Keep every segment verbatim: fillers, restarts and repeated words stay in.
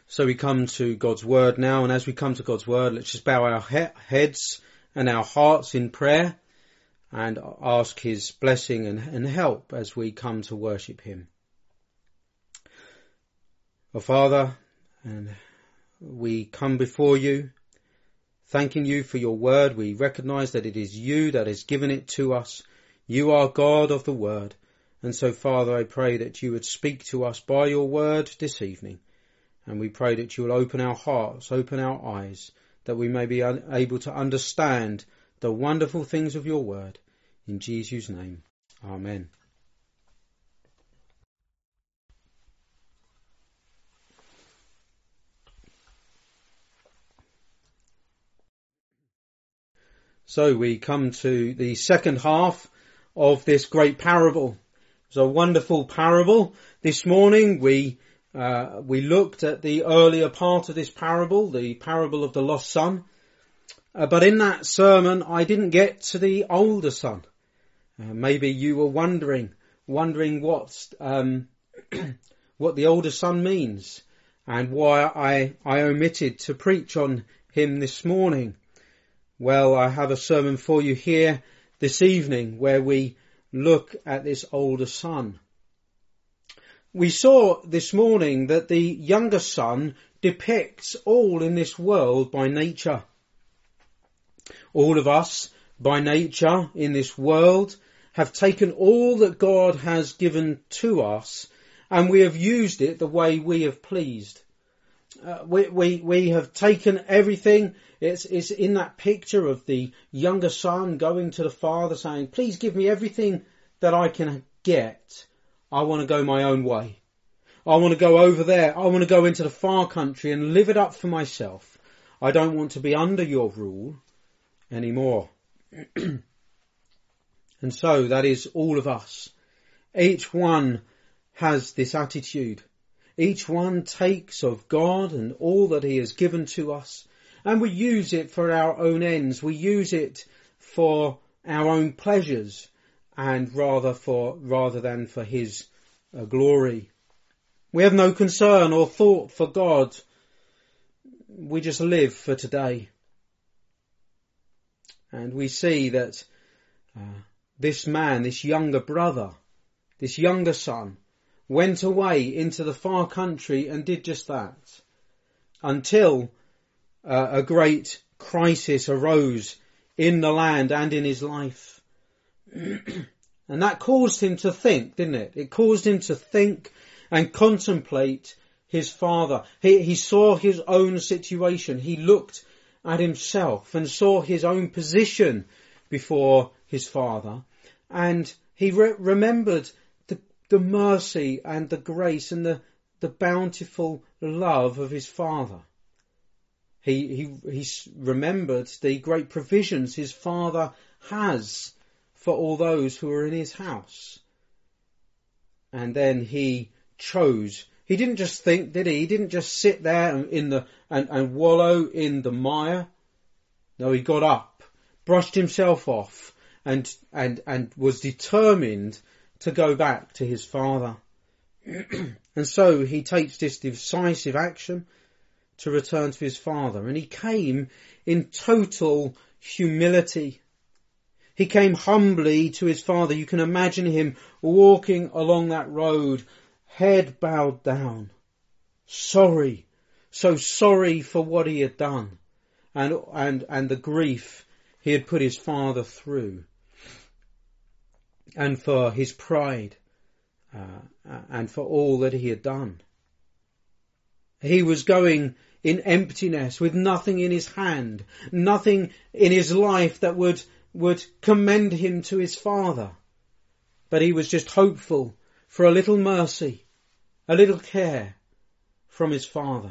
So we come to God's word now, and as we come to God's word, let's just bow our he- heads and our hearts in prayer and ask his blessing and, and help as we come to worship him. Our Father, and we come before you, thanking you for your word. We recognise that it is you that has given it to us. You are God of the word. And so, Father, I pray that you would speak to us by your word this evening. And we pray that you will open our hearts, open our eyes, that we may be able to understand the wonderful things of your word. In Jesus' name, amen. So we come to the second half of this great parable. It's a wonderful parable. This morning we Uh, we looked at the earlier part of this parable, the parable of the lost son. Uh, but in that sermon, I didn't get to the older son. Uh, maybe you were wondering, wondering what, um, what the older son means and why I, I omitted to preach on him this morning. Well, I have a sermon for you here this evening where we look at this older son. We saw this morning that the younger son depicts all in this world by nature. All of us, by nature, in this world, have taken all that God has given to us and we have used it the way we have pleased. Uh, we, we, we have taken everything. It's, it's in that picture of the younger son going to the father saying, please give me everything that I can get. I want to go my own way. I want to go over there. I want to go into the far country and live it up for myself. I don't want to be under your rule anymore. And so that is all of us. Each one has this attitude. Each one takes of God and all that he has given to us, and we use it for our own ends. We use it for our own pleasures, and rather for rather than for his uh, glory. We have no concern or thought for God. We just live for today. And we see that uh, this man, this younger brother, this younger son, went away into the far country and did just that until uh, a great crisis arose in the land and in his life. And that caused him to think, didn't it? It caused him to think and contemplate his father. He, he saw his own situation. He looked at himself and saw his own position before his father. And he re- remembered the, the mercy and the grace and the, the bountiful love of his father. He, he, he remembered the great provisions his father has for all those who are in his house. And then he chose. He didn't just think, did he? He didn't just sit there in the and, and wallow in the mire. No, he got up, brushed himself off, and and and was determined to go back to his father. And so he takes this decisive action to return to his father, and he came in total humility. He came humbly to his father. You can imagine him walking along that road, head bowed down, sorry, so sorry for what he had done and, and, and the grief he had put his father through, and for his pride, uh, and for all that he had done. He was going in emptiness with nothing in his hand, nothing in his life that would, would commend him to his father. But he was just hopeful for a little mercy, a little care from his father.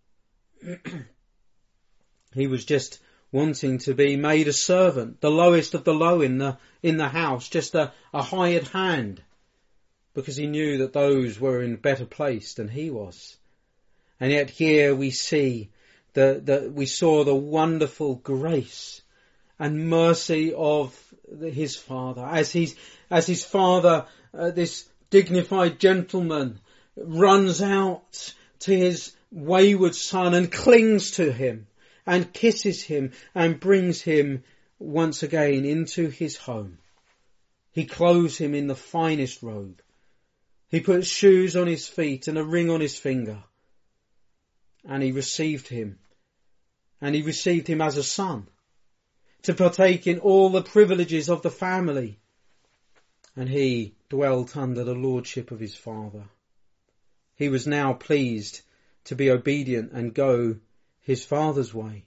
He was just wanting to be made a servant, the lowest of the low in the in the house, just a, a hired hand, because he knew that those were in a better place than he was. And yet here we see the, the we saw the wonderful grace and mercy of the, his father, as he's as his father, uh, this dignified gentleman, runs out to his wayward son and clings to him and kisses him and brings him once again into his home. He clothes him in the finest robe. He puts shoes on his feet and a ring on his finger. And he received him. And he received him as a son, to partake in all the privileges of the family. And he dwelt under the lordship of his father. He was now pleased to be obedient and go his father's way.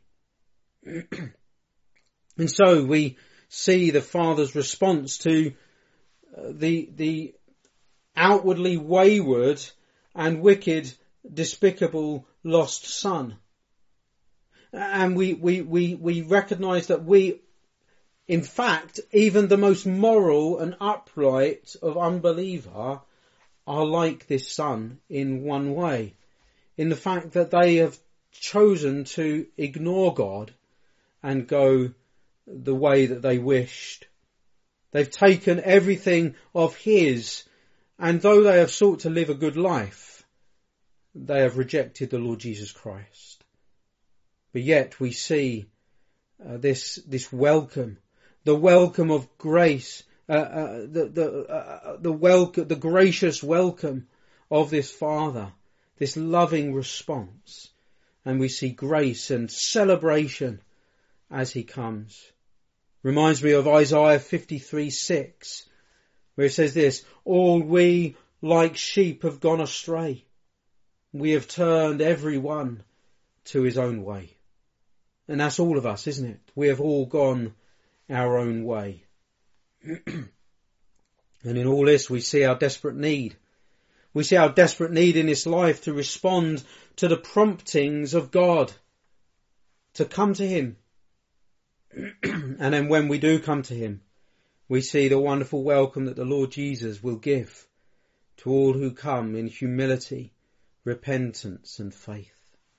And so we see the father's response to the, the outwardly wayward and wicked, despicable, lost son. And we, we, we, we recognise that we, in fact, even the most moral and upright of unbeliever are like this son in one way. In the fact that they have chosen to ignore God and go the way that they wished. They've taken everything of his, and though they have sought to live a good life, they have rejected the Lord Jesus Christ. But yet we see uh, this this welcome, the welcome of grace, uh, uh, the the uh, the welcome, the gracious welcome of this Father, this loving response, and we see grace and celebration as he comes. Reminds me of Isaiah fifty-three six, where it says this: all we like sheep have gone astray. We have turned every one to his own way. And that's all of us, isn't it? We have all gone our own way. And in all this we see our desperate need. We see our desperate need in this life to respond to the promptings of God, to come to him. And then when we do come to him, we see the wonderful welcome that the Lord Jesus will give to all who come in humility, repentance and faith.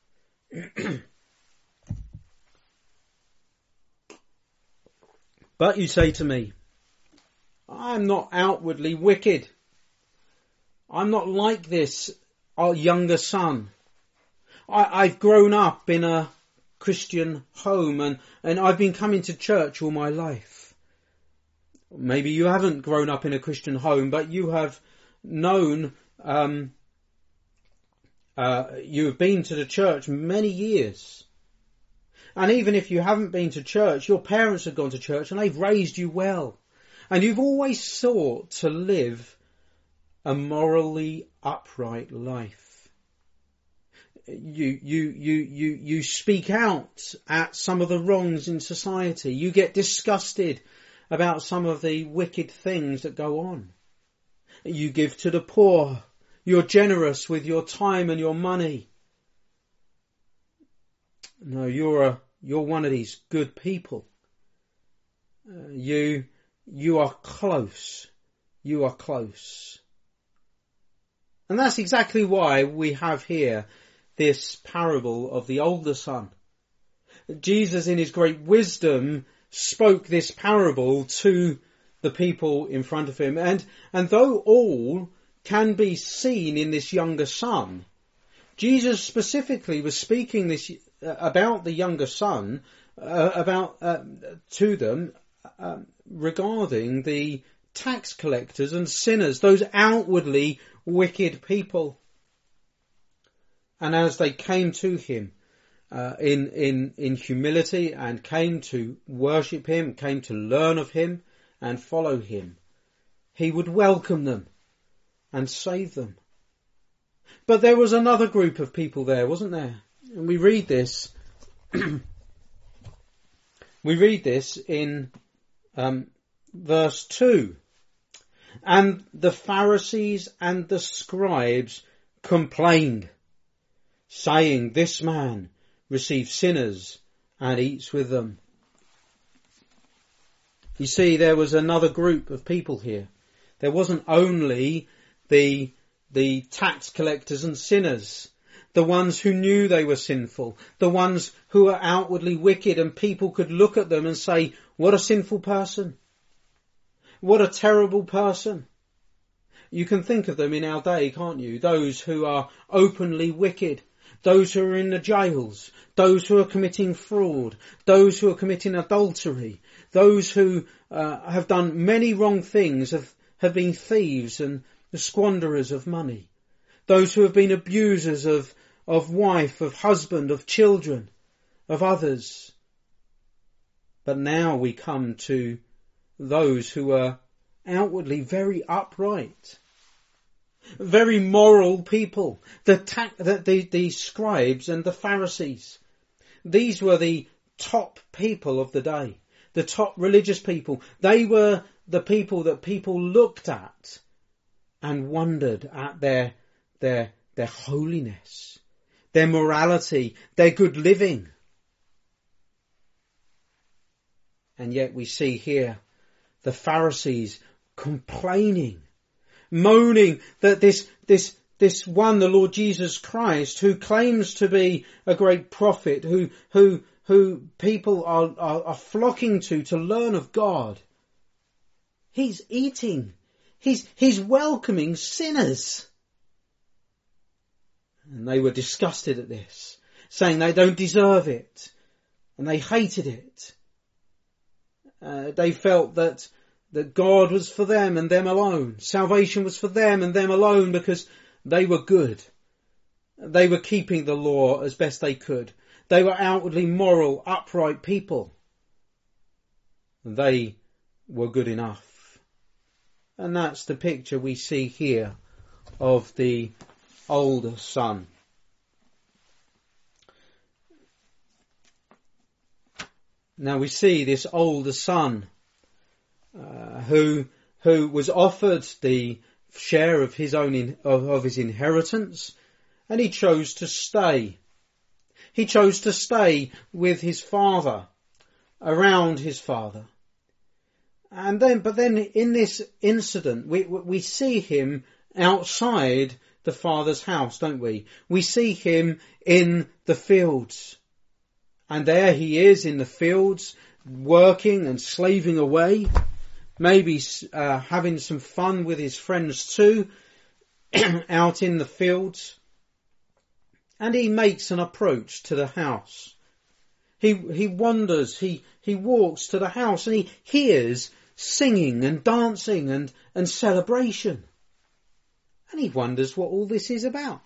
But you say to me, I'm not outwardly wicked. I'm not like this, our younger son. I, I've grown up in a Christian home and, and I've been coming to church all my life. Maybe you haven't grown up in a Christian home, but you have known, um, uh, you have been to the church many years. And even if you haven't been to church, your parents have gone to church and they've raised you well. And you've always sought to live a morally upright life. You, you, you, you, you speak out at some of the wrongs in society. You get disgusted about some of the wicked things that go on. You give to the poor. You're generous with your time and your money. No, you're a, you're one of these good people. Uh, you, you are close. You are close. And that's exactly why we have here this parable of the older son. Jesus, in his great wisdom, spoke this parable to the people in front of him. And, and though all can be seen in this younger son, Jesus specifically was speaking this uh, about the younger son, uh, about uh, to them uh, regarding the tax collectors and sinners, those outwardly wicked people. And as they came to him uh, in in in humility and came to worship him, came to learn of him and follow him, he would welcome them and save them. But there was another group of people there, wasn't there? And we read this. we read this in um, verse two. And the Pharisees and the scribes complained, saying, this man receives sinners and eats with them. You see, there was another group of people here. There wasn't only the, the tax collectors and sinners, the ones who knew they were sinful, the ones who were outwardly wicked, and people could look at them and say, what a sinful person. What a terrible person. You can think of them in our day, can't you? Those who are openly wicked. those who are in the jails, those who are committing fraud, those who are committing adultery, those who uh, have done many wrong things, have, have been thieves and squanderers of money, those who have been abusers of, of wife, of husband, of children, of others. But now we come to those who are outwardly very upright, very moral people, the, ta- the, the, the scribes and the Pharisees. These were the top people of the day, the top religious people. They were the people that people looked at and wondered at their, their, their holiness, their morality, their good living. And yet we see here the Pharisees complaining, moaning that this, this, this one, the Lord Jesus Christ, who claims to be a great prophet, who, who, who people are, are, are flocking to, to learn of God, he's eating, he's, he's welcoming sinners. And they were disgusted at this, saying they don't deserve it, and they hated it. Uh, they felt that that God was for them and them alone. Salvation was for them and them alone because they were good. They were keeping the law as best they could. They were outwardly moral, upright people. They were good enough. And that's the picture we see here of the older son. Now we see this older son uh, who who was offered the share of his own in, of, of his inheritance, and he chose to stay. He chose to stay with his father, around his father. And then, but then in this incident, we we see him outside the father's house, don't we? We see him in the fields. And there he is in the fields, working and slaving away, maybe uh, having some fun with his friends too, out in the fields. And he makes an approach to the house. He he wanders, he, he walks to the house, and he hears singing and dancing and, and celebration. And he wonders what all this is about.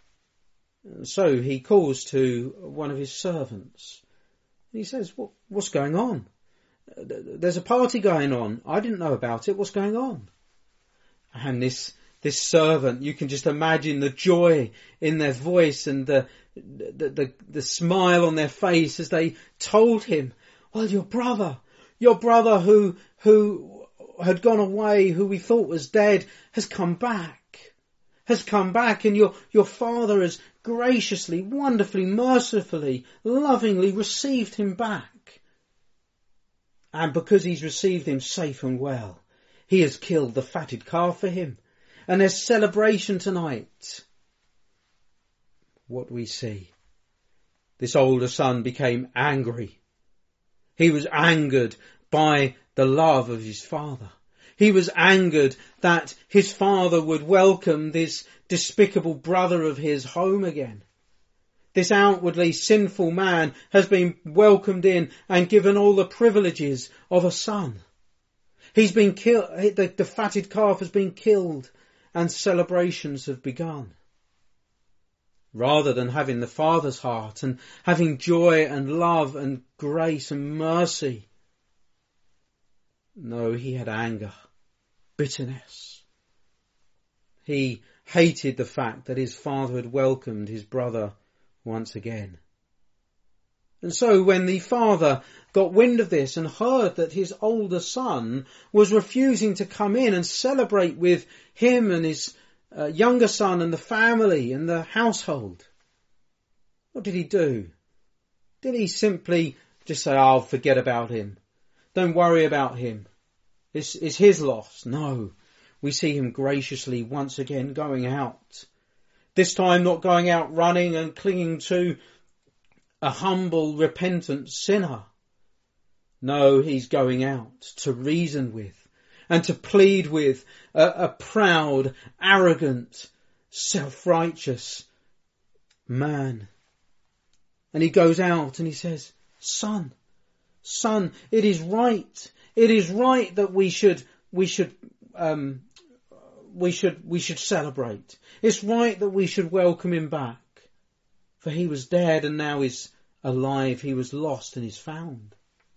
So he calls to one of his servants. And he says, what, what's going on? There's a party going on. I didn't know about it. What's going on? And this this servant, you can just imagine the joy in their voice and the the, the, the smile on their face as they told him, well, your brother, your brother who who had gone away, who we thought was dead, has come back. has come back, and your, your father has graciously, wonderfully, mercifully, lovingly received him back. And because he's received him safe and well, he has killed the fatted calf for him. And there's celebration tonight. What we see. This older son became angry. He was angered by the love of his father. He was angered that his father would welcome this despicable brother of his home again. This outwardly sinful man has been welcomed in and given all the privileges of a son. He's been killed, the, the fatted calf has been killed, and celebrations have begun. Rather than having the father's heart and having joy and love and grace and mercy, no, he had anger, bitterness. He hated the fact that his father had welcomed his brother once again. And so when the father got wind of this and heard that his older son was refusing to come in and celebrate with him and his uh, younger son and the family and the household, what did he do? Did he simply just say, "I'll forget about him. Don't worry about him. It's, it's his loss"? No. We see him graciously once again going out. This time not going out running and clinging to a humble, repentant sinner. No, he's going out to reason with and to plead with a, a proud, arrogant, self-righteous man. And he goes out and he says, son, son, it is right. It is right that we should, we should, um, we should, we should celebrate. It's right that we should welcome him back. For he was dead and now is alive. He was lost and is found.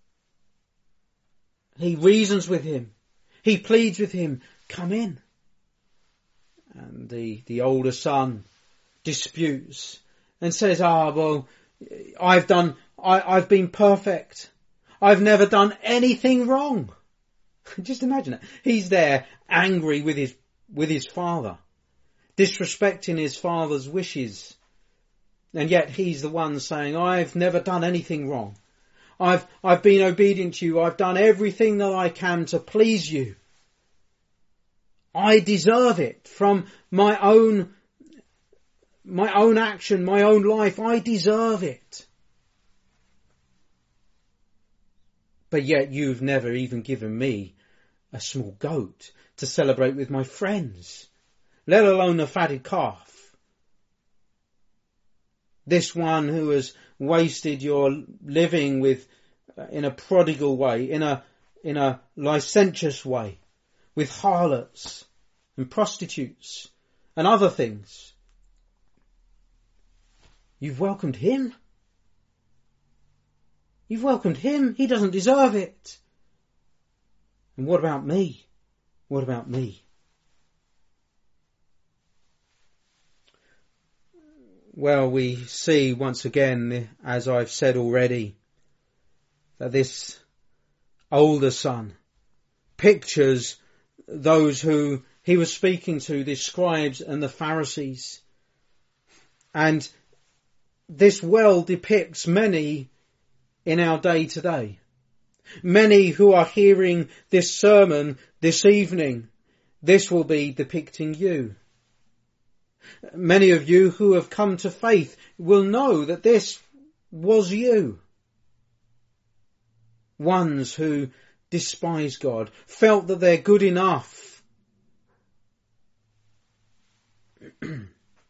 He reasons with him. He pleads with him, come in. And the, the older son disputes and says, ah, well, I've done, I, I've been perfect. I've never done anything wrong. Just imagine it. He's there angry with his, with his father, disrespecting his father's wishes. And yet he's the one saying, I've never done anything wrong. I've, I've been obedient to you. I've done everything that I can to please you. I deserve it from my own, my own action, my own life. I deserve it. But yet you've never even given me a small goat to celebrate with my friends, let alone a fatted calf. This one who has wasted your living with, uh, in a prodigal way, in a, in a licentious way, with harlots and prostitutes and other things. You've welcomed him. You've welcomed him. He doesn't deserve it. And what about me? What about me? Well, we see once again, as I've said already, that this older son pictures those who he was speaking to, the scribes and the Pharisees. And this well depicts many in our day today. Many who are hearing this sermon this evening, this will be depicting you. Many of you who have come to faith will know that this was you. Ones who despise God, felt that they're good enough. And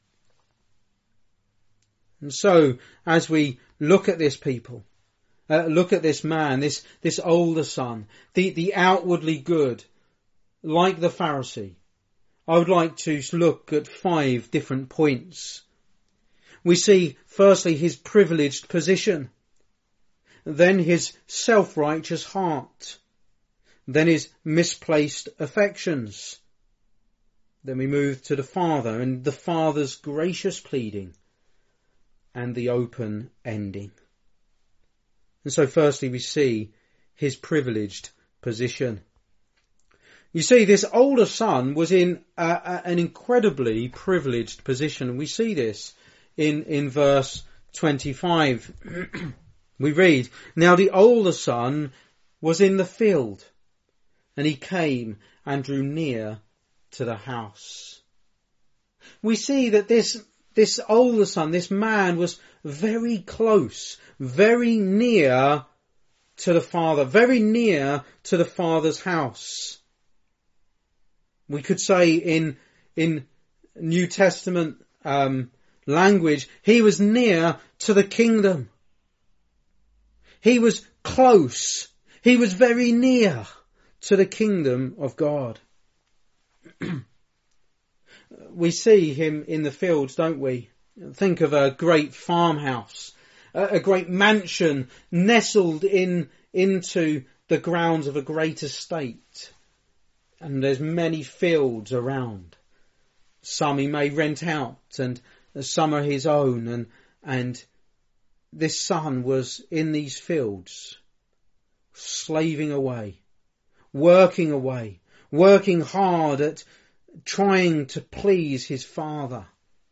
so, as we look at this people, uh, look at this man, this, this older son, the, the outwardly good, like the Pharisee, I would like to look at five different points. We see, firstly, his privileged position, then his self-righteous heart, then his misplaced affections. Then we move to the father and the father's gracious pleading and the open ending. And so firstly we see his privileged position. You see, this older son was in a, a, an incredibly privileged position. We see this in, in verse twenty-five. We read, now the older son was in the field, and he came and drew near to the house. We see that this, this older son, this man, was very close, very near to the father, very near to the father's house. We could say in, in New Testament, um, language, he was near to the kingdom. He was close. He was very near to the kingdom of God. We see him in the fields, don't we? Think of a great farmhouse, a great mansion nestled in, into the grounds of a great estate. And there's many fields around. Some he may rent out and some are his own. And, and this son was in these fields, slaving away, working away, working hard at trying to please his father.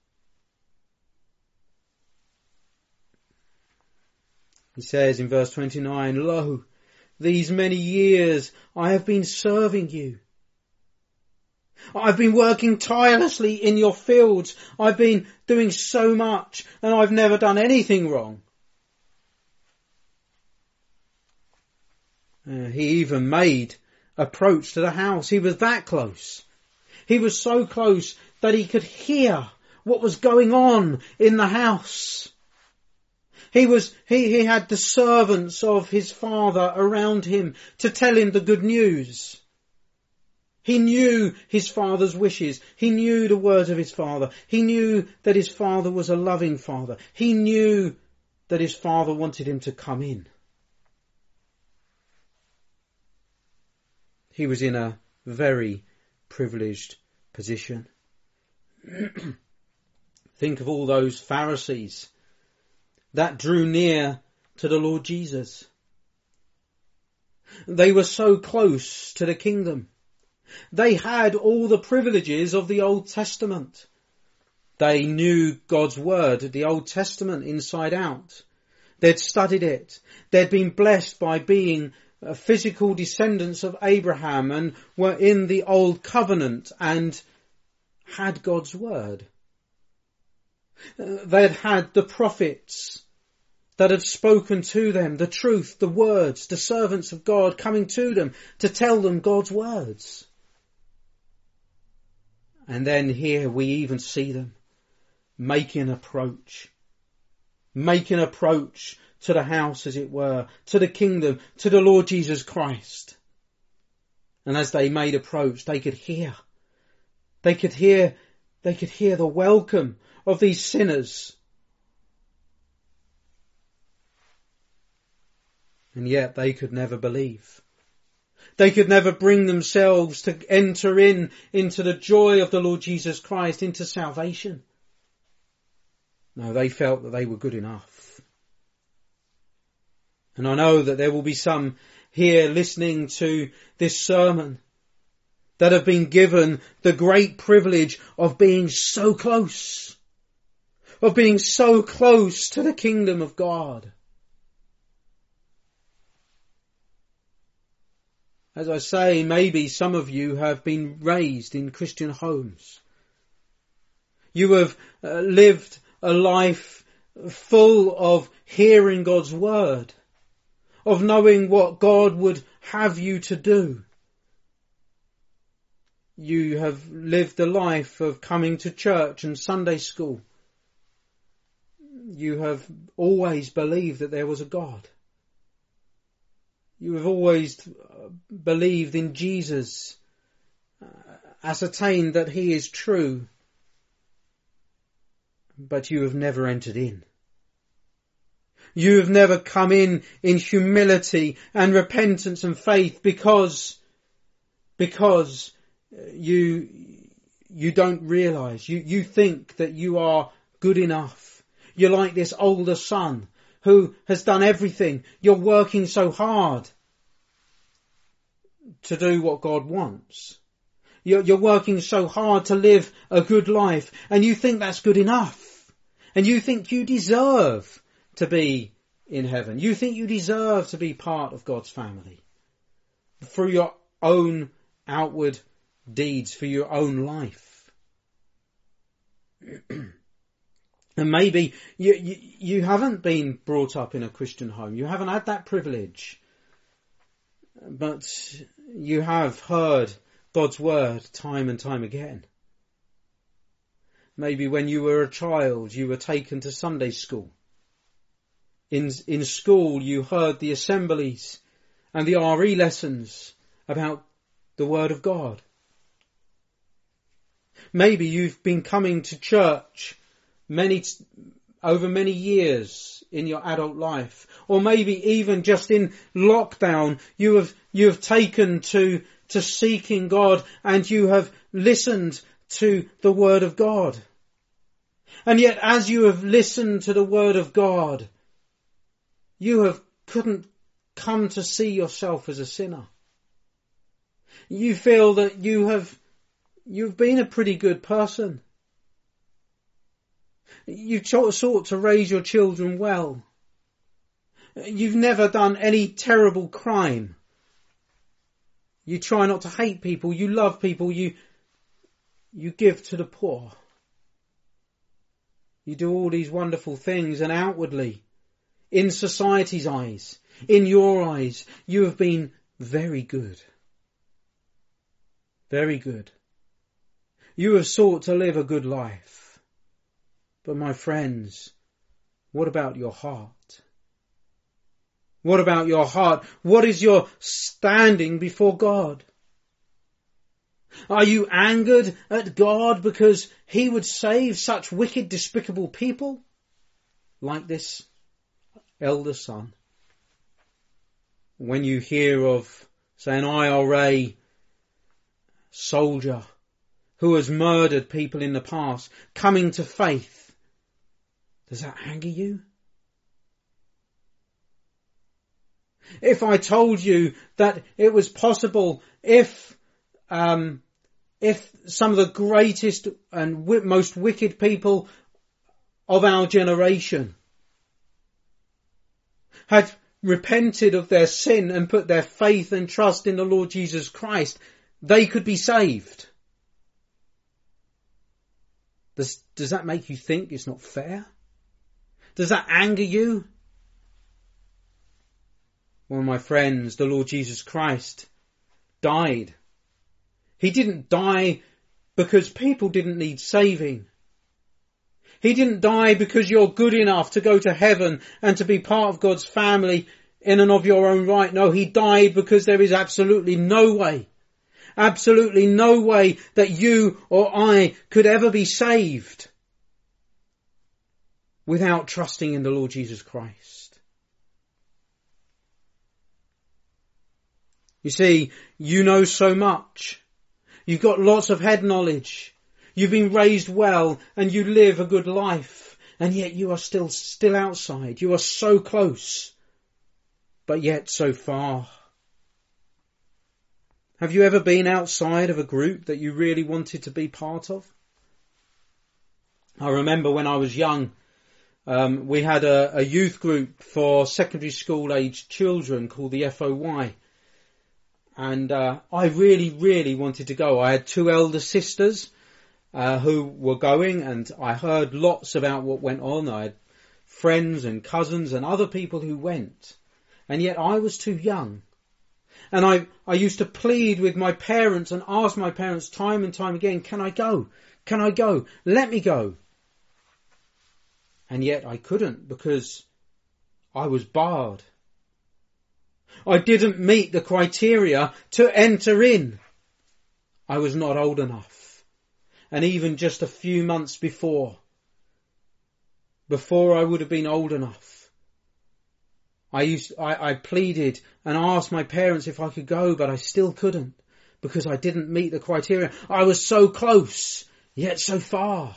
He says in verse twenty-nine, lo, these many years I have been serving you. I've been working tirelessly in your fields. I've been doing so much and I've never done anything wrong. Uh, he even made approach to the house. He was that close. He was so close that he could hear what was going on in the house. He was, he, he had the servants of his father around him to tell him the good news. He knew his father's wishes. He knew the words of his father. He knew that his father was a loving father. He knew that his father wanted him to come in. He was in a very privileged position. Think of all those Pharisees that drew near to the Lord Jesus. They were so close to the kingdom. They had all the privileges of the Old Testament. They knew God's word, the Old Testament, inside out. They'd studied it. They'd been blessed by being physical descendants of Abraham and were in the Old Covenant and had God's word. They'd had the prophets that had spoken to them, the truth, the words, the servants of God coming to them to tell them God's words. And then here we even see them making approach, making approach to the house, as it were, to the kingdom, to the Lord Jesus Christ. And as they made approach, they could hear, they could hear, they could hear the welcome of these sinners. And yet they could never believe. They could never bring themselves to enter in into the joy of the Lord Jesus Christ, into salvation. No, they felt that they were good enough. And I know that there will be some here listening to this sermon that have been given the great privilege of being so close, of being so close to the kingdom of God. As I say, maybe some of you have been raised in Christian homes. You have uh, lived a life full of hearing God's word, of knowing what God would have you to do. You have lived a life of coming to church and Sunday school. You have always believed that there was a God. You have always believed in Jesus, uh, ascertained that he is true, but you have never entered in. You have never come in in humility and repentance and faith because, because you, you don't realise, you, you think that you are good enough. You're like this older son who has done everything. You're working so hard to do what God wants. You're, you're working so hard to live a good life, and you think that's good enough. And you think you deserve to be in heaven. You think you deserve to be part of God's family through your own outward deeds, for your own life. And maybe you, you, you haven't been brought up in a Christian home. You haven't had that privilege. But you have heard God's word time and time again. Maybe when you were a child, you were taken to Sunday school. In, in school, you heard the assemblies and the R E lessons about the word of God. Maybe you've been coming to church many, over many years in your adult life, or maybe even just in lockdown, you have, you have taken to, to seeking God and you have listened to the word of God. And yet as you have listened to the word of God, you have couldn't come to see yourself as a sinner. You feel that you have, you've been a pretty good person. You've sought to raise your children well. You've never done any terrible crime. You try not to hate people. You love people. You, you give to the poor. You do all these wonderful things, and outwardly, in society's eyes, in your eyes, you have been very good. Very good. You have sought to live a good life. But my friends, what about your heart? What about your heart? What is your standing before God? Are you angered at God because he would save such wicked, despicable people like this elder son? When you hear of, say, an I R A soldier who has murdered people in the past coming to faith, does that anger you? If I told you that it was possible if um, if some of the greatest and w- most wicked people of our generation had repented of their sin and put their faith and trust in the Lord Jesus Christ, they could be saved. Does, does that make you think it's not fair? Does that anger you? Well, my friends, the Lord Jesus Christ died. He didn't die because people didn't need saving. He didn't die because you're good enough to go to heaven and to be part of God's family in and of your own right. No, he died because there is absolutely no way, absolutely no way that you or I could ever be saved without trusting in the Lord Jesus Christ. You see, you know so much. You've got lots of head knowledge. You've been raised well and you live a good life. And yet you are still, still outside. You are so close, but yet so far. Have you ever been outside of a group that you really wanted to be part of? I remember when I was young, um, we had a, a youth group for secondary school aged children called the F O Y. And uh, I really, really wanted to go. I had two elder sisters uh, who were going, and I heard lots about what went on. I had friends and cousins and other people who went. And yet I was too young. And I, I used to plead with my parents and ask my parents time and time again, can I go? Can I go? Let me go. And yet I couldn't because I was barred. I didn't meet the criteria to enter in. I was not old enough. And even just a few months before, before I would have been old enough, I used, I, I pleaded and asked my parents if I could go, but I still couldn't because I didn't meet the criteria. I was so close, yet so far.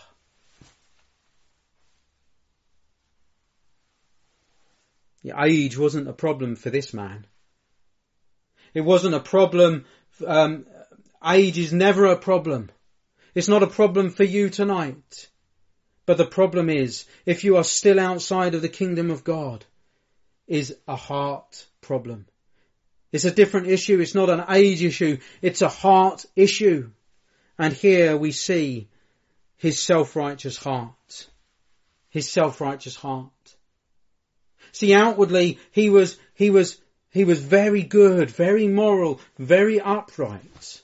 The age wasn't a problem for this man. It wasn't a problem. Um, age is never a problem. It's not a problem for you tonight. But the problem is, if you are still outside of the kingdom of God, is a heart problem. It's a different issue. It's not an age issue. It's a heart issue. And here we see his self-righteous heart. His self-righteous heart. See, outwardly, he was, he was, he was very good, very moral, very upright.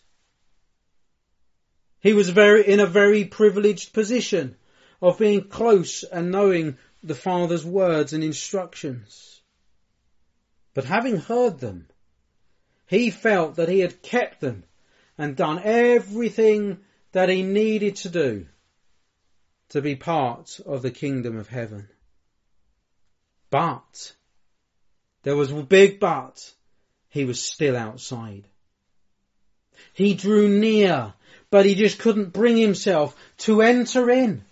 He was very, in a very privileged position of being close and knowing the Father's words and instructions. But having heard them, he felt that he had kept them and done everything that he needed to do to be part of the kingdom of heaven. But, there was a big but, he was still outside. He drew near, but he just couldn't bring himself to enter in.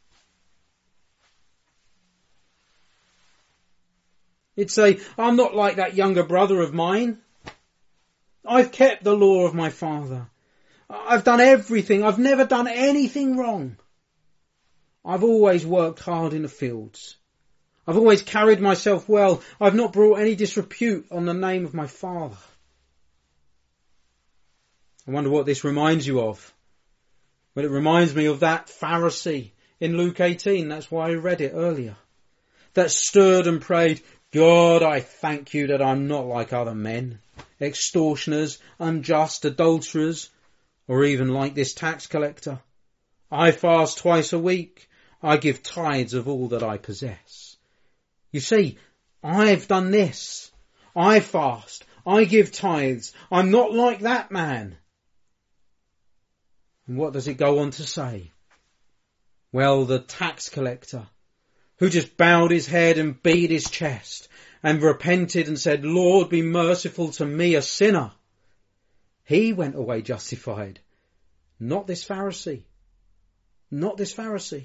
He'd say, I'm not like that younger brother of mine. I've kept the law of my father. I've done everything. I've never done anything wrong. I've always worked hard in the fields. I've always carried myself well. I've not brought any disrepute on the name of my father. I wonder what this reminds you of. Well, it reminds me of that Pharisee in Luke eighteen. That's why I read it earlier. That stood and prayed, God, I thank you that I'm not like other men, extortioners, unjust, adulterers, or even like this tax collector. I fast twice a week. I give tithes of all that I possess. You see, I've done this. I fast. I give tithes. I'm not like that man. And what does it go on to say? Well, the tax collector, who just bowed his head and beat his chest and repented and said, Lord, be merciful to me, a sinner. He went away justified. Not this Pharisee. Not this Pharisee.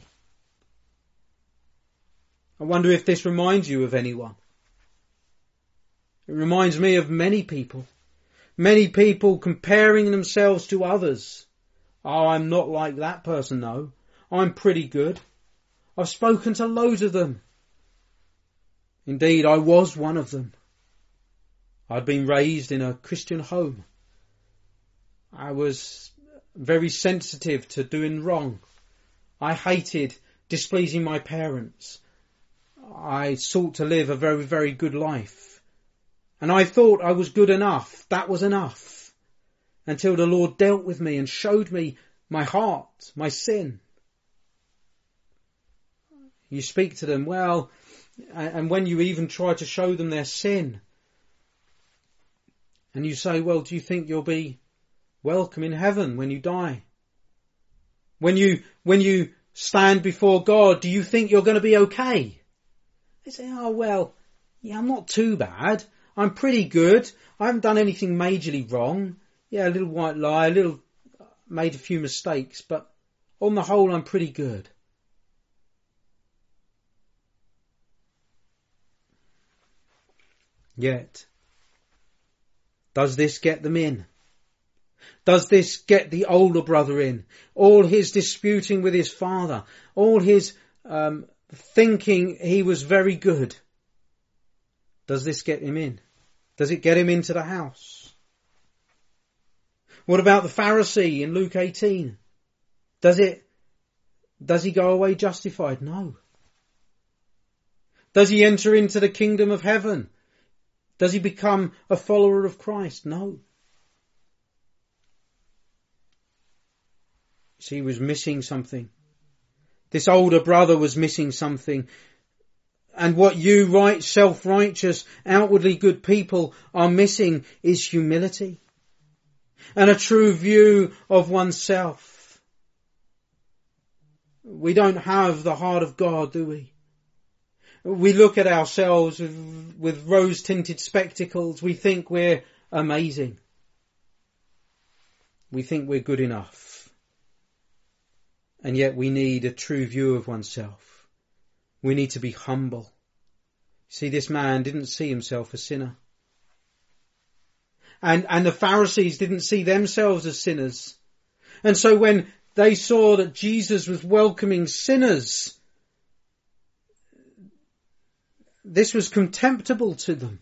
I wonder if this reminds you of anyone. It reminds me of many people. Many people comparing themselves to others. Oh, I'm not like that person, no. I'm pretty good. I've spoken to loads of them. Indeed, I was one of them. I'd been raised in a Christian home. I was very sensitive to doing wrong. I hated displeasing my parents. I sought to live a very, very good life. And I thought I was good enough. That was enough. Until the Lord dealt with me and showed me my heart, my sin. You speak to them, well, and when you even try to show them their sin, and you say, well, do you think you'll be welcome in heaven when you die? When you, when you stand before God, do you think you're going to be okay? They say, oh, well, yeah, I'm not too bad. I'm pretty good. I haven't done anything majorly wrong. Yeah, a little white lie, a little, made a few mistakes, but on the whole, I'm pretty good. Yet, does this get them in? Does this get the older brother in? All his disputing with his father, all his um, thinking he was very good. Does this get him in? Does it get him into the house? What about the Pharisee in Luke eighteen? Does it, does he go away justified? No. Does he enter into the kingdom of heaven? Does he become a follower of Christ? No. See, he was missing something. This older brother was missing something. And what you right, self-righteous, outwardly good people are missing is humility. And a true view of oneself. We don't have the heart of God, do we? We look at ourselves with, with rose-tinted spectacles. We think we're amazing. We think we're good enough. And yet we need a true view of oneself. We need to be humble. See, this man didn't see himself a sinner. And, and the Pharisees didn't see themselves as sinners. And so when they saw that Jesus was welcoming sinners, this was contemptible to them.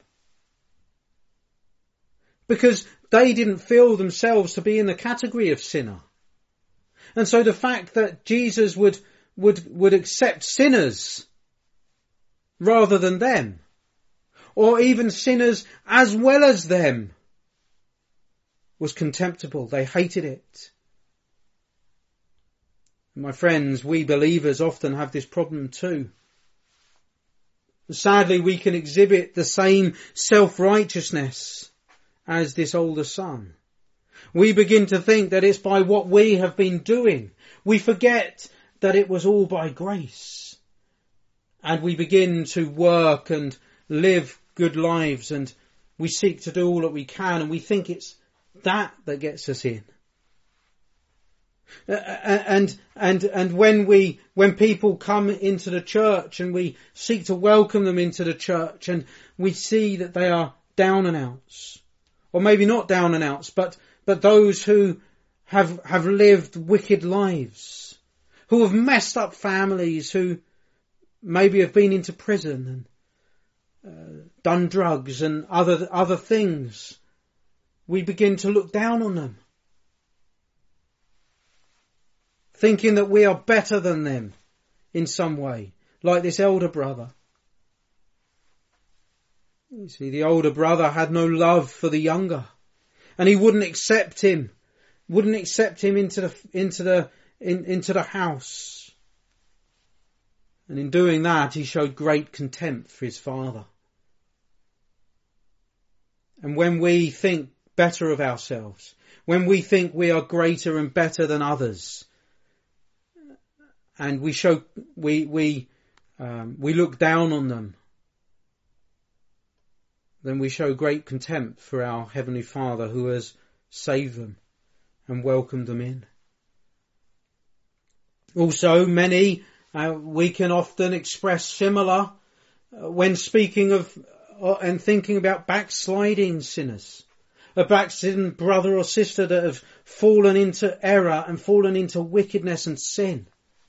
Because they didn't feel themselves to be in the category of sinner. And so the fact that Jesus would, would, would accept sinners rather than them, or even sinners as well as them, was contemptible. They hated it. My friends, we believers often have this problem too. Sadly, we can exhibit the same self-righteousness as this older son. We begin to think that it's by what we have been doing. We forget that it was all by grace. And we begin to work and live good lives, and we seek to do all that we can, and we think it's that that gets us in. Uh, and and and when we when people come into the church and we seek to welcome them into the church, and we see that they are down and outs, or maybe not down and outs, but but those who have have lived wicked lives, who have messed up families, who maybe have been into prison and uh, done drugs and other other things, we begin to look down on them, thinking that we are better than them in some way, like this elder brother. You see, the older brother had no love for the younger, and he wouldn't accept him, wouldn't accept him into the into the in, into the house. And in doing that, he showed great contempt for his Father. And when we think better of ourselves, when we think we are greater and better than others, and we show, we, we, um, we look down on them, then we show great contempt for our Heavenly Father who has saved them and welcomed them in. Also, many, uh, we can often express similar uh, when speaking of uh, and thinking about backsliding sinners. A backslidden brother or sister that have fallen into error and fallen into wickedness and sin.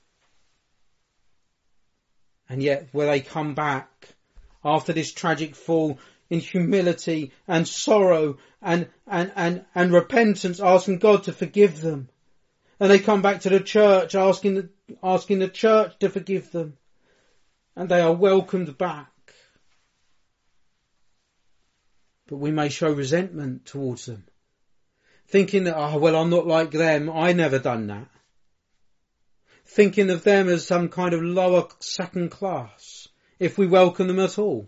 And yet, where they come back after this tragic fall in humility and sorrow and, and, and, and repentance, asking God to forgive them. And they come back to the church asking the, asking the church to forgive them. And they are welcomed back. But we may show resentment towards them, thinking that, oh, well, I'm not like them. I never done that. Thinking of them as some kind of lower second class, if we welcome them at all.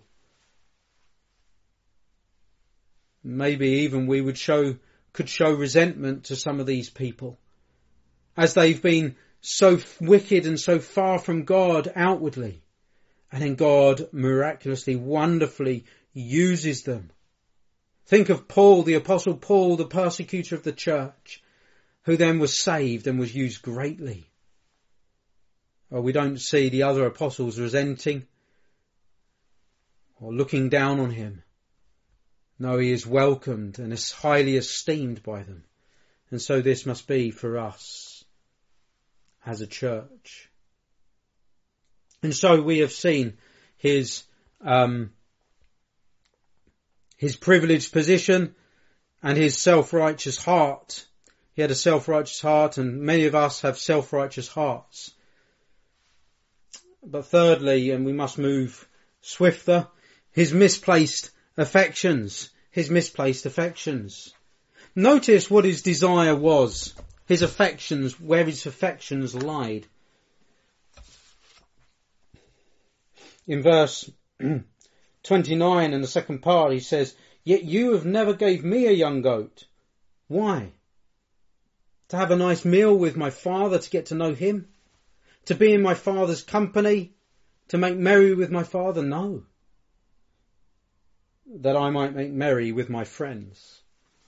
Maybe even we would show, could show resentment to some of these people, as they've been so wicked and so far from God outwardly. And then God miraculously, wonderfully uses them. Think of Paul, the Apostle Paul, the persecutor of the church, who then was saved and was used greatly. Well, we don't see the other apostles resenting or looking down on him. No, he is welcomed and is highly esteemed by them. And so this must be for us as a church. And so we have seen his um, his privileged position and his self-righteous heart. He had a self-righteous heart, and many of us have self-righteous hearts. But thirdly, and we must move swifter, his misplaced affections. His misplaced affections. Notice what his desire was. His affections, where his affections lied. In verse twenty-nine and the second part, he says, "Yet you have never gave me a young goat." Why? To have a nice meal with my father, to get to know him? To be in my father's company? To make merry with my father? No. That I might make merry with my friends.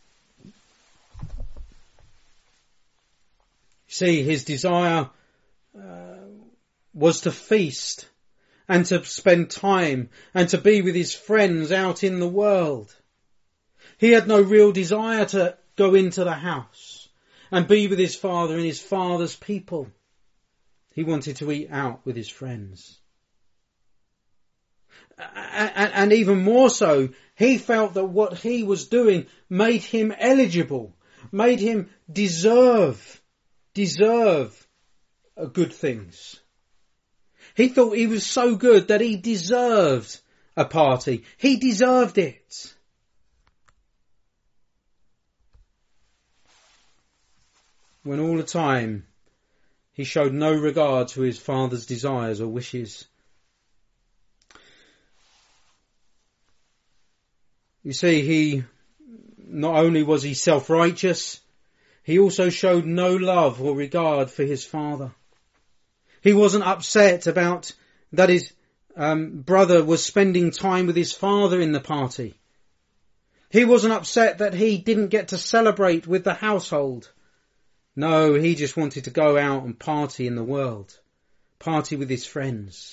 See, his desire uh, was to feast and to spend time and to be with his friends out in the world. He had no real desire to go into the house and be with his father and his father's people. He wanted to eat out with his friends. And, and even more so, he felt that what he was doing made him eligible, made him deserve, deserve good things. He thought he was so good that he deserved a party. He deserved it. When all the time he showed no regard to his father's desires or wishes. You see, he, not only was he self-righteous, he also showed no love or regard for his father. He wasn't upset about that his um, brother was spending time with his father in the party. He wasn't upset that he didn't get to celebrate with the household. No, he just wanted to go out and party in the world, party with his friends.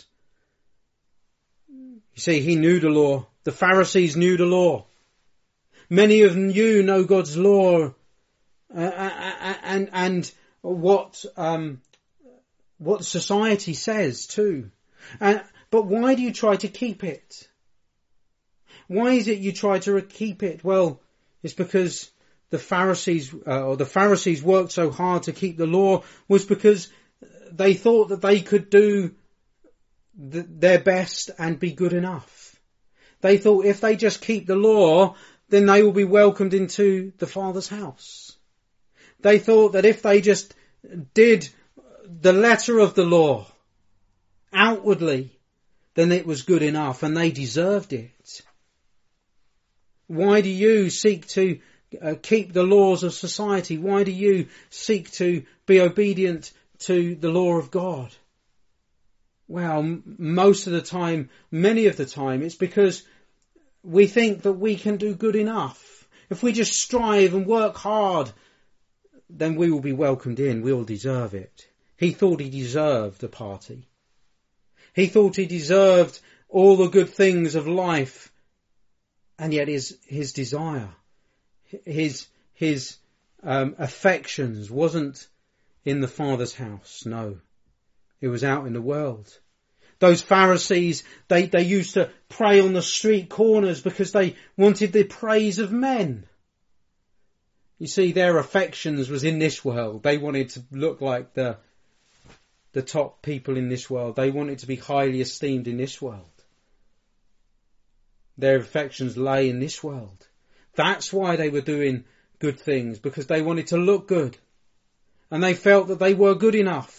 You see, he knew the law. The Pharisees knew the law. Many of you know God's law, uh, and and what um, what society says too. And but why do you try to keep it? Why is it you try to keep it? Well, it's because the Pharisees uh, or the Pharisees worked so hard to keep the law was because they thought that they could do th- their best and be good enough. They thought if they just keep the law, then they will be welcomed into the Father's house. They thought that if they just did the letter of the law outwardly, then it was good enough and they deserved it. Why do you seek to uh, keep the laws of society? Why do you seek to be obedient to the law of God? Well, m- most of the time, many of the time, it's because we think that we can do good enough. If we just strive and work hard, then we will be welcomed in. We will deserve it. He thought he deserved the party. He thought he deserved all the good things of life. And yet his, his desire, his, his um, affections wasn't in the Father's house. No, it was out in the world. Those Pharisees, they, they used to pray on the street corners because they wanted the praise of men. You see, their affections was in this world. They wanted to look like the, the top people in this world. They wanted to be highly esteemed in this world. Their affections lay in this world. That's why they were doing good things, because they wanted to look good. And they felt that they were good enough.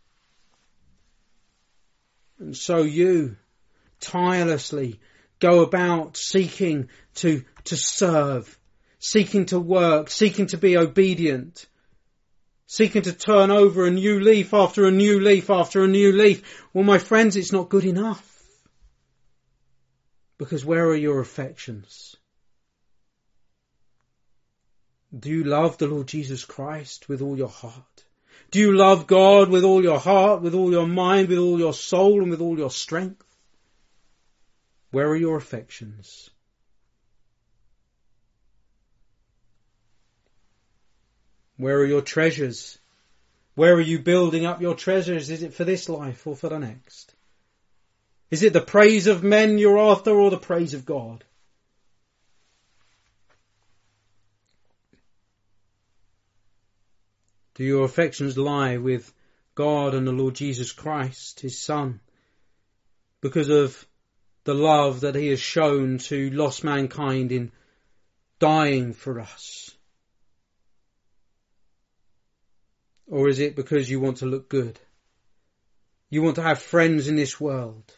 And so you tirelessly go about seeking to, to serve, seeking to work, seeking to be obedient, seeking to turn over a new leaf after a new leaf after a new leaf. Well, my friends, it's not good enough. Because where are your affections? Do you love the Lord Jesus Christ with all your heart? Do you love God with all your heart, with all your mind, with all your soul and with all your strength? Where are your affections? Where are your treasures? Where are you building up your treasures? Is it for this life or for the next? Is it the praise of men you're after or the praise of God? Do your affections lie with God and the Lord Jesus Christ, his Son, because of the love that he has shown to lost mankind in dying for us? Or is it because you want to look good? You want to have friends in this world?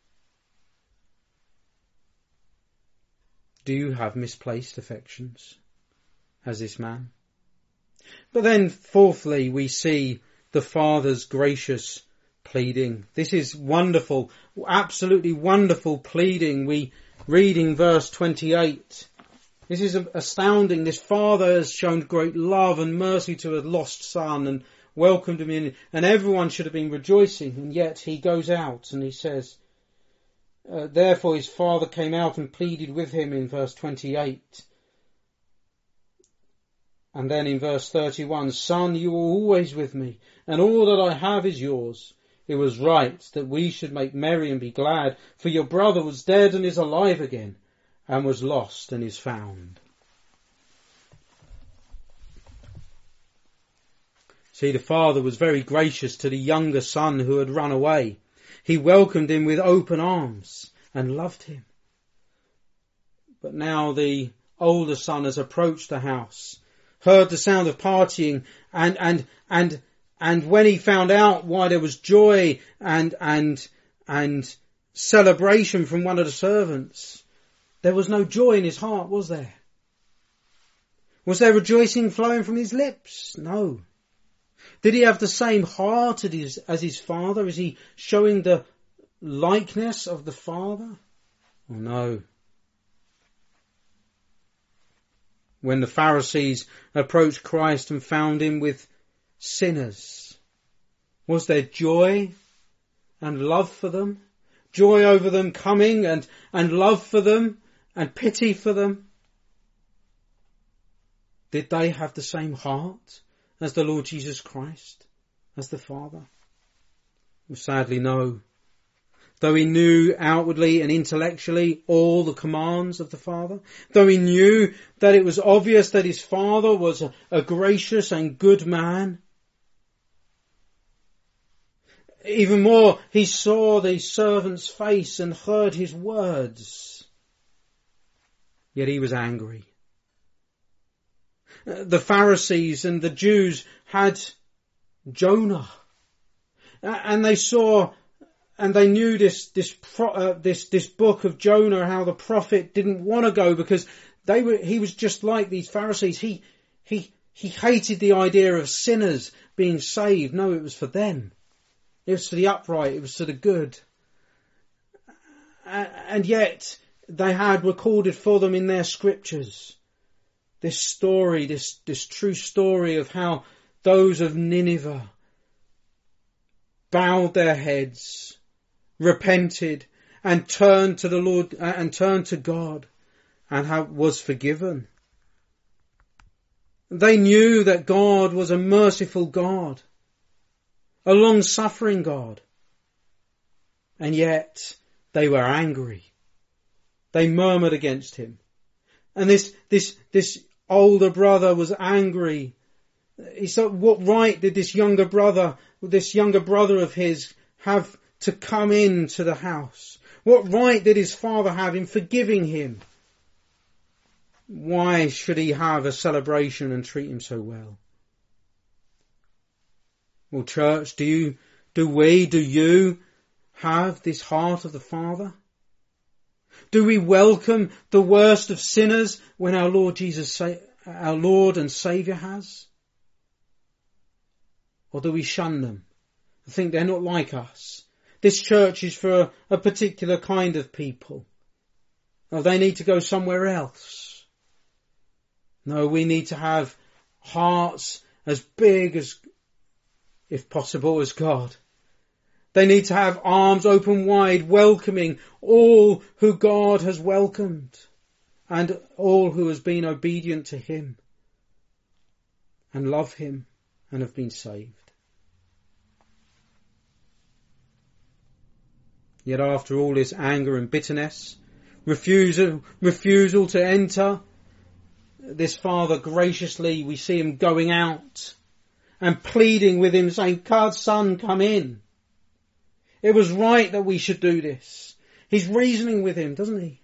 Do you have misplaced affections as this man? But then fourthly, we see the Father's gracious pleading. This is wonderful, absolutely wonderful pleading. We read in verse twenty-eight. This is astounding. This Father has shown great love and mercy to a lost son and welcomed him in, and everyone should have been rejoicing. And yet he goes out and he says, uh, therefore his father came out and pleaded with him in verse twenty-eight. And then in verse thirty-one, Son, you are always with me, and all that I have is yours. It was right that we should make merry and be glad, for your brother was dead and is alive again, and was lost and is found. See, the father was very gracious to the younger son who had run away. He welcomed him with open arms and loved him. But now the older son has approached the house, heard the sound of partying, and and and and when he found out why there was joy and and and celebration from one of the servants, there was no joy in his heart, was there? Was there rejoicing flowing from his lips? No. Did he have the same heart as his, as his father? Is he showing the likeness of the father? Oh, no. When the Pharisees approached Christ and found him with sinners, was there joy and love for them? Joy over them coming and, and love for them and pity for them? Did they have the same heart as the Lord Jesus Christ, as the Father? Well, sadly, no. Though he knew outwardly and intellectually all the commands of the Father, though he knew that it was obvious that his Father was a, a gracious and good man, even more, he saw the servant's face and heard his words, yet he was angry. The Pharisees and the Jews had Jonah, and they saw and they knew this this pro, uh, this this book of Jonah, how the prophet didn't want to go because they were. He was just like these Pharisees. He he he hated the idea of sinners being saved. No, it was for them. It was for the upright. It was for the good. And yet they had recorded for them in their scriptures this story, this this true story of how those of Nineveh bowed their heads, repented, and turned to the Lord uh, and turned to God, and how was forgiven. They knew that God was a merciful God, a long-suffering God, and yet they were angry. They murmured against him, and this this this older brother was angry. He said, "What right did this younger brother?" this younger brother of his have to come into the house? What right did his father have in forgiving him? Why should he have a celebration and treat him so well? Well, church, do you, do we, do you have this heart of the Father? Do we welcome the worst of sinners when our Lord Jesus, our Lord and Saviour has? Or do we shun them and think they're not like us? This church is for a particular kind of people. Or they need to go somewhere else. No, we need to have hearts as big as, if possible, as God. They need to have arms open wide, welcoming all who God has welcomed and all who has been obedient to him and love him and have been saved. Yet after all this anger and bitterness, refusal, refusal to enter, this father graciously, we see him going out and pleading with him, saying, "God, son, come in. It was right that we should do this." He's reasoning with him, doesn't he?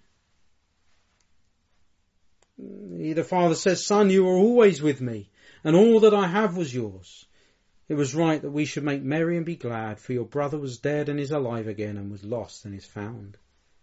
The father says, "Son, you were always with me, and all that I have was yours. It was right that we should make merry and be glad, for your brother was dead and is alive again, and was lost and is found."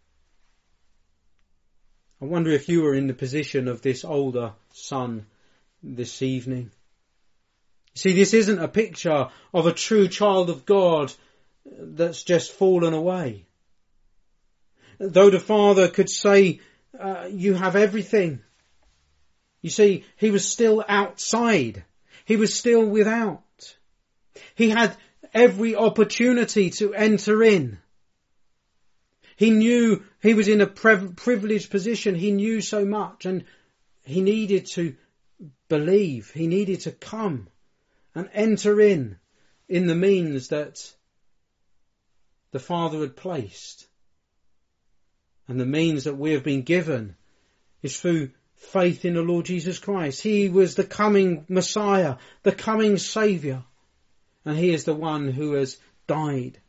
I wonder if you were in the position of this older son this evening. See, this isn't a picture of a true child of God that's just fallen away. Though the father could say, uh, you have everything. You see, he was still outside. He was still without. He had every opportunity to enter in. He knew he was in a privileged position. He knew so much, and he needed to believe. He needed to come and enter in, in the means that the Father had placed. And the means that we have been given is through faith in the Lord Jesus Christ. He was the coming Messiah, the coming Saviour. And he is the one who has died.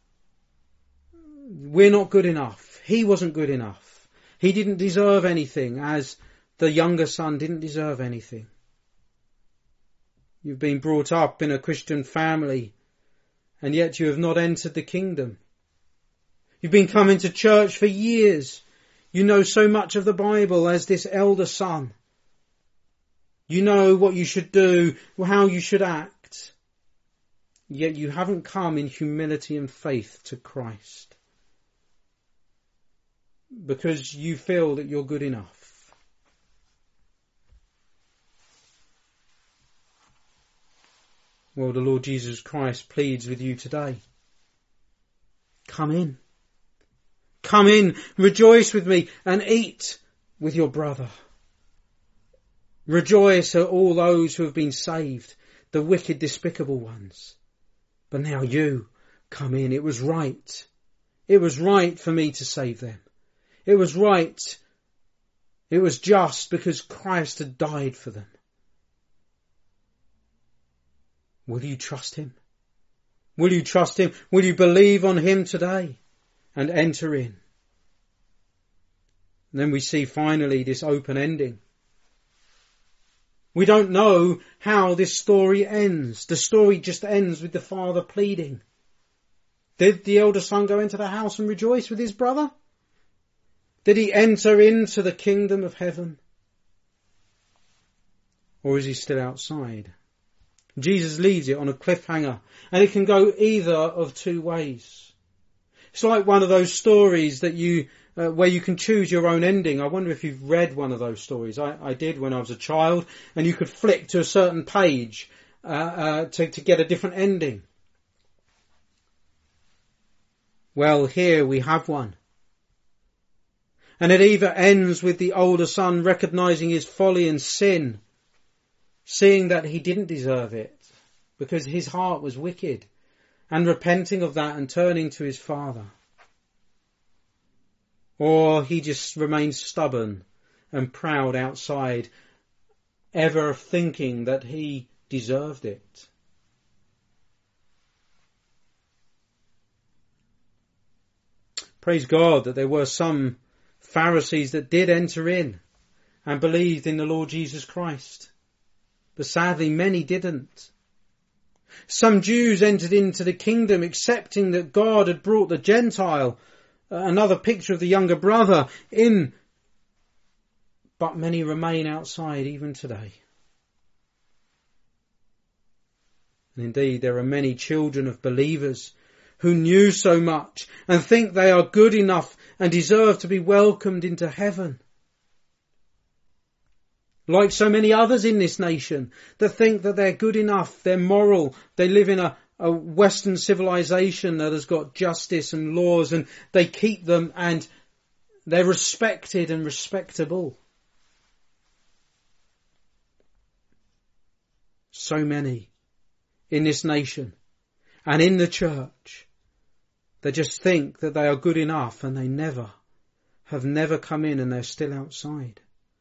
We're not good enough. He wasn't good enough. He didn't deserve anything, as the younger son didn't deserve anything. You've been brought up in a Christian family, and yet you have not entered the kingdom. You've been coming to church for years. You know so much of the Bible as this elder son. You know what you should do, how you should act. Yet you haven't come in humility and faith to Christ, because you feel that you're good enough. Well, the Lord Jesus Christ pleads with you today. Come in. Come in, rejoice with me, and eat with your brother. Rejoice at all those who have been saved, the wicked, despicable ones. But now you come in. It was right. It was right for me to save them. It was right. It was just, because Christ had died for them. Will you trust him? Will you trust him? Will you believe on him today and enter in? And then we see finally this open ending. We don't know how this story ends. The story just ends with the father pleading. Did the elder son go into the house and rejoice with his brother? Did he enter into the kingdom of heaven? Or is he still outside? Jesus leaves it on a cliffhanger, and it can go either of two ways. It's like one of those stories that you, uh, where you can choose your own ending. I wonder if you've read one of those stories. I, I did when I was a child, and you could flick to a certain page uh, uh, to, to get a different ending. Well, here we have one. And it either ends with the older son recognizing his folly and sin, seeing that he didn't deserve it because his heart was wicked, and repenting of that and turning to his father. Or he just remains stubborn and proud outside, ever thinking that he deserved it. Praise God that there were some Pharisees that did enter in and believed in the Lord Jesus Christ. But sadly, many didn't. Some Jews entered into the kingdom accepting that God had brought the Gentile, uh, another picture of the younger brother, in. But many remain outside even today. And indeed, there are many children of believers who knew so much and think they are good enough and deserve to be welcomed into heaven. Like so many others in this nation that think that they're good enough, they're moral, they live in a, a Western civilization that has got justice and laws, and they keep them and they're respected and respectable. So many in this nation and in the church, they just think that they are good enough, and they never, have never come in, and they're still outside.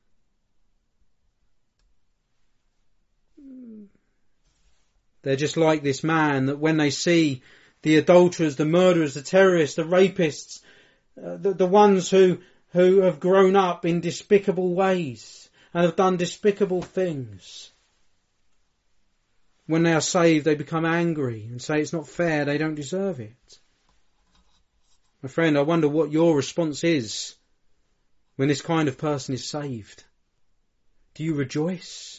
They're just like this man that when they see the adulterers, the murderers, the terrorists, the rapists, uh, the, the ones who, who have grown up in despicable ways and have done despicable things, when they are saved, they become angry and say it's not fair, they don't deserve it. My friend, I wonder what your response is when this kind of person is saved. Do you rejoice?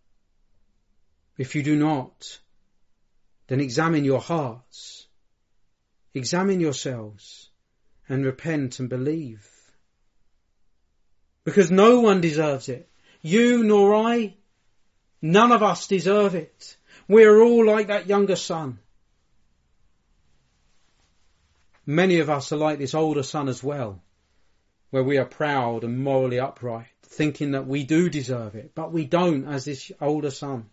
If you do not, then examine your hearts, examine yourselves, and repent and believe. Because no one deserves it. You nor I, none of us deserve it. We are all like that younger son. Many of us are like this older son as well, where we are proud and morally upright, thinking that we do deserve it, but we don't, as this older son.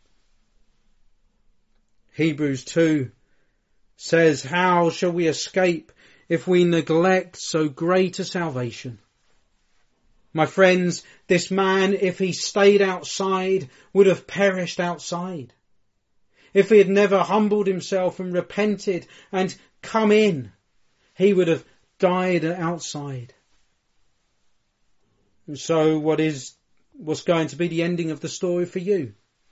Hebrews two says, how shall we escape if we neglect so great a salvation? My friends, this man, if he stayed outside, would have perished outside. If he had never humbled himself and repented and come in, he would have died outside. And so what is, what's going to be the ending of the story for you?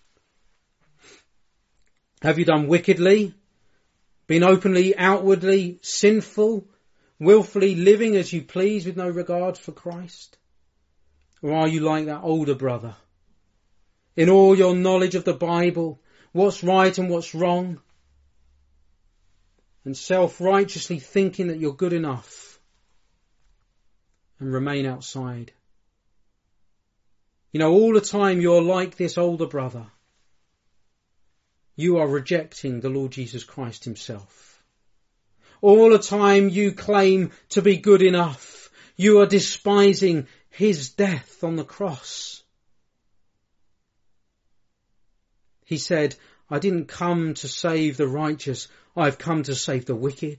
Have you done wickedly, been openly, outwardly sinful, willfully living as you please with no regard for Christ? Or are you like that older brother? In all your knowledge of the Bible, what's right and what's wrong, and self-righteously thinking that you're good enough, and remain outside. You know, all the time you're like this older brother. You are rejecting the Lord Jesus Christ himself. All the time you claim to be good enough. You are despising his death on the cross. He said, I didn't come to save the righteous, I've come to save the wicked.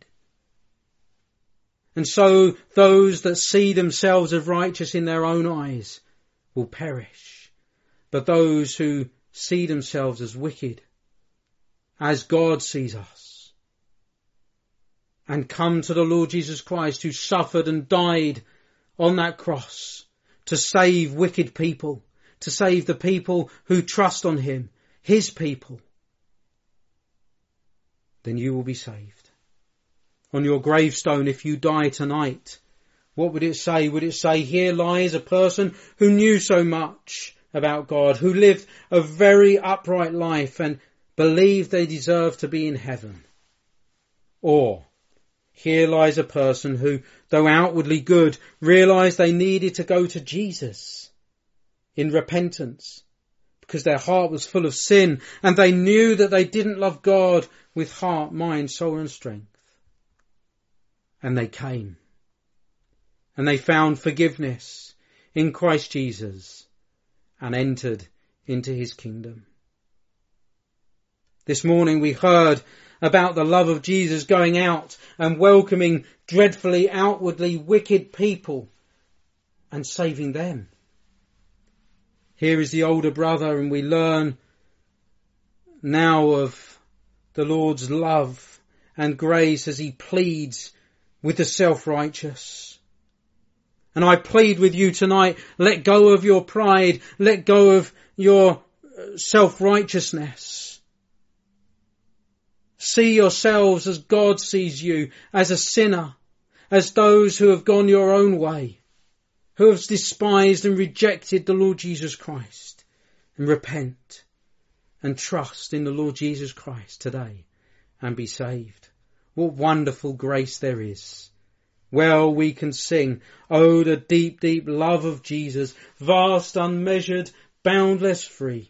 And so those that see themselves as righteous in their own eyes will perish. But those who see themselves as wicked, as God sees us, and come to the Lord Jesus Christ, who suffered and died on that cross to save wicked people, to save the people who trust on him, his people, then you will be saved. on your gravestone if you die tonight, what would it say? Would it say, here lies a person who knew so much about God, who lived a very upright life and believed they deserved to be in heaven? Or, here lies a person who, though outwardly good, realised they needed to go to Jesus in repentance because their heart was full of sin and they knew that they didn't love God with heart, mind, soul and strength. And they came and they found forgiveness in Christ Jesus and entered into his kingdom. This morning we heard about the love of Jesus going out and welcoming dreadfully outwardly wicked people and saving them. Here is the older brother, and we learn now of the Lord's love and grace as he pleads with the self-righteous. And I plead with you tonight, let go of your pride, let go of your self-righteousness. See yourselves as God sees you, as a sinner, as those who have gone your own way, who have despised and rejected the Lord Jesus Christ, and repent and trust in the Lord Jesus Christ today and be saved. What wonderful grace there is. Well, we can sing, oh, the deep, deep love of Jesus, vast, unmeasured, boundless, free.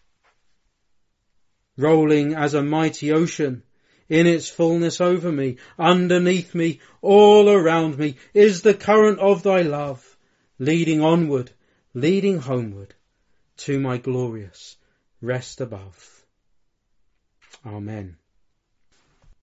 Rolling as a mighty ocean in its fullness over me, underneath me, all around me, is the current of thy love, leading onward, leading homeward, to my glorious rest above. Amen.